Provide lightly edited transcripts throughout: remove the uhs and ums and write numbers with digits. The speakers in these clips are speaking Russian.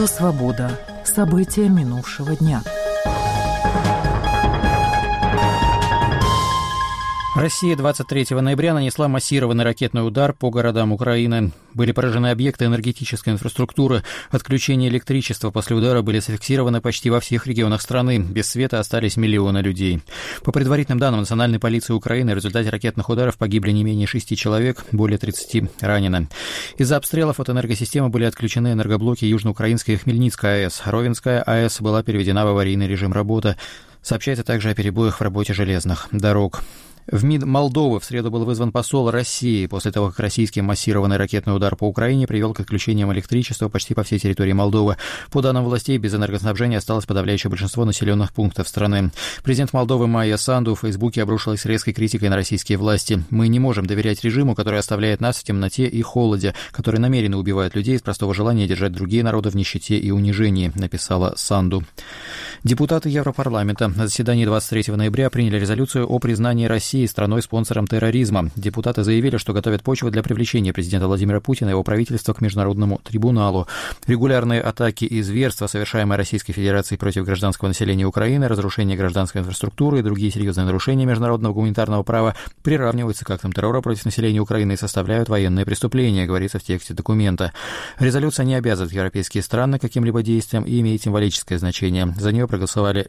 Радио «Свобода». События минувшего дня. Россия 23 ноября нанесла массированный ракетный удар по городам Украины. Были поражены объекты энергетической инфраструктуры. Отключение электричества после удара были зафиксированы почти во всех регионах страны. Без света остались миллионы людей. По предварительным данным Национальной полиции Украины, в результате ракетных ударов погибли не менее 6 человек, более 30 ранено. Из-за обстрелов от энергосистемы были отключены энергоблоки Южноукраинской и Хмельницкой АЭС. Ровенская АЭС была переведена в аварийный режим работы. Сообщается также о перебоях в работе железных дорог. В МИД Молдовы в среду был вызван посол России после того, как российский массированный ракетный удар по Украине привел к отключениям электричества почти по всей территории Молдовы. По данным властей, без энергоснабжения осталось подавляющее большинство населенных пунктов страны. Президент Молдовы Майя Санду в Фейсбуке обрушилась резкой критикой на российские власти. «Мы не можем доверять режиму, который оставляет нас в темноте и холоде, который намеренно убивает людей из простого желания держать другие народы в нищете и унижении», написала Санду. Депутаты Европарламента на заседании 23 ноября приняли резолюцию о признании России страной-спонсором терроризма. Депутаты заявили, что готовят почву для привлечения президента Владимира Путина и его правительства к Международному трибуналу. Регулярные атаки и зверства, совершаемые Российской Федерацией против гражданского населения Украины, разрушение гражданской инфраструктуры и другие серьезные нарушения международного гуманитарного права приравниваются к актам террора против населения Украины и составляют военные преступления, говорится в тексте документа. Резолюция не обязывает европейские страны к каким-либо действиям и имеет символическое значение. За нее проголосовали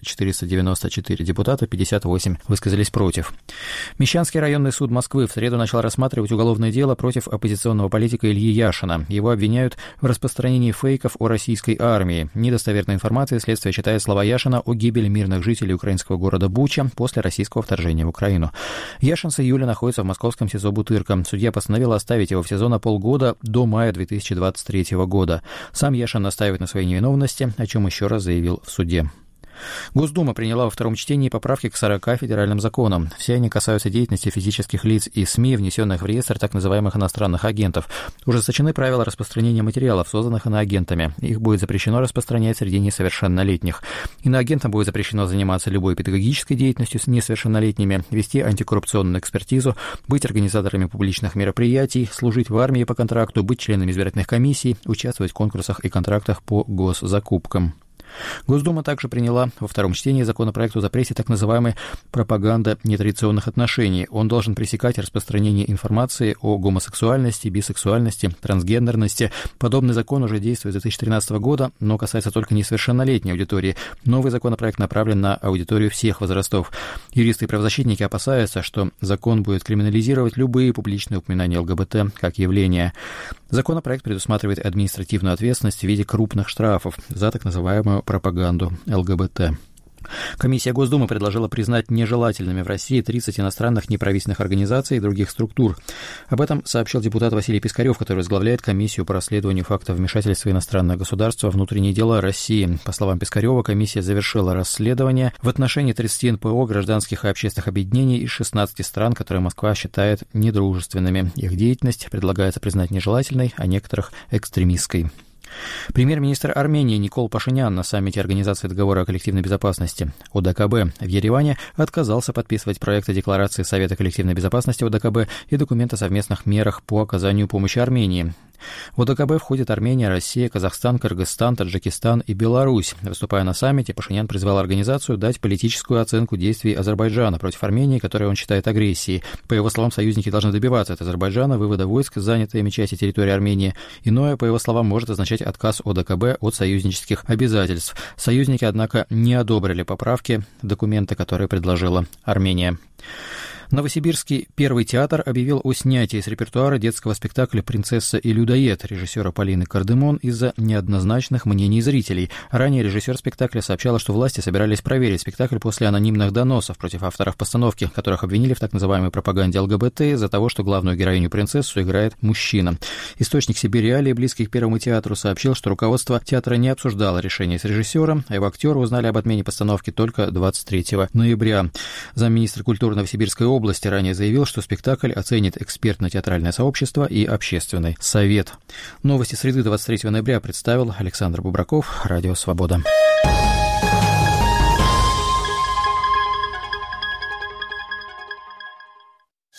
494 депутата, 58 высказались против. Мещанский районный суд Москвы в среду начал рассматривать уголовное дело против оппозиционного политика Ильи Яшина. Его обвиняют в распространении фейков о российской армии. Недостоверной информацией следствие считает слова Яшина о гибели мирных жителей украинского города Буча после российского вторжения в Украину. Яшин с июля находится в московском СИЗО Бутырка. Судья постановил оставить его в СИЗО на полгода до мая 2023 года. Сам Яшин настаивает на своей невиновности, о чем еще раз заявил в суде. Госдума приняла во втором чтении поправки к 40 федеральным законам. Все они касаются деятельности физических лиц и СМИ, внесенных в реестр так называемых иностранных агентов. Ужесточены правила распространения материалов, созданных иноагентами. Их будет запрещено распространять среди несовершеннолетних. Иноагентам будет запрещено заниматься любой педагогической деятельностью с несовершеннолетними, вести антикоррупционную экспертизу, быть организаторами публичных мероприятий, служить в армии по контракту, быть членами избирательных комиссий, участвовать в конкурсах и контрактах по госзакупкам. Госдума также приняла во втором чтении законопроект о запрете так называемой пропаганды нетрадиционных отношений. Он должен пресекать распространение информации о гомосексуальности, бисексуальности, трансгендерности. Подобный закон уже действует с 2013 года, но касается только несовершеннолетней аудитории. Новый законопроект направлен на аудиторию всех возрастов. Юристы и правозащитники опасаются, что закон будет криминализировать любые публичные упоминания ЛГБТ как явления. Законопроект предусматривает административную ответственность в виде крупных штрафов за так называемую пропаганду ЛГБТ. Комиссия Госдумы предложила признать нежелательными в России 30 иностранных неправительственных организаций и других структур. Об этом сообщил депутат Василий Пискарев, который возглавляет комиссию по расследованию фактов вмешательства иностранных государств во внутренние дела России. По словам Пискарева, комиссия завершила расследование в отношении 30 НПО, гражданских и общественных объединений из 16 стран, которые Москва считает недружественными. Их деятельность предлагается признать нежелательной, а некоторых – экстремистской. Премьер-министр Армении Никол Пашинян на саммите Организации договора о коллективной безопасности ОДКБ в Ереване отказался подписывать проекты декларации Совета коллективной безопасности ОДКБ и документ о совместных мерах по оказанию помощи Армении. В ОДКБ входят Армения, Россия, Казахстан, Кыргызстан, Таджикистан и Беларусь. Выступая на саммите, Пашинян призвал организацию дать политическую оценку действий Азербайджана против Армении, которую он считает агрессией. По его словам, союзники должны добиваться от Азербайджана вывода войск с занятой ими части территории Армении. Иное, по его словам, может означать отказ ОДКБ от союзнических обязательств. Союзники, однако, не одобрили поправки документа, которые предложила Армения. Новосибирский Первый театр объявил о снятии с репертуара детского спектакля «Принцесса и людоед» режиссера Полины Кардемон из-за неоднозначных мнений зрителей. Ранее режиссер спектакля сообщала, что власти собирались проверить спектакль после анонимных доносов против авторов постановки, которых обвинили в так называемой пропаганде ЛГБТ из-за того, что главную героиню-принцессу играет мужчина. Источник «Сибириалии», близкий к Первому театру, сообщил, что руководство театра не обсуждало решение с режиссером, а его актеры узнали об отмене постановки только 23 ноября. Замминистра культуры Новосибирской области ранее заявил, что спектакль оценит экспертно-театральное сообщество и общественный совет. Новости среды 23 ноября представил Александр Бубраков, Радио «Свобода».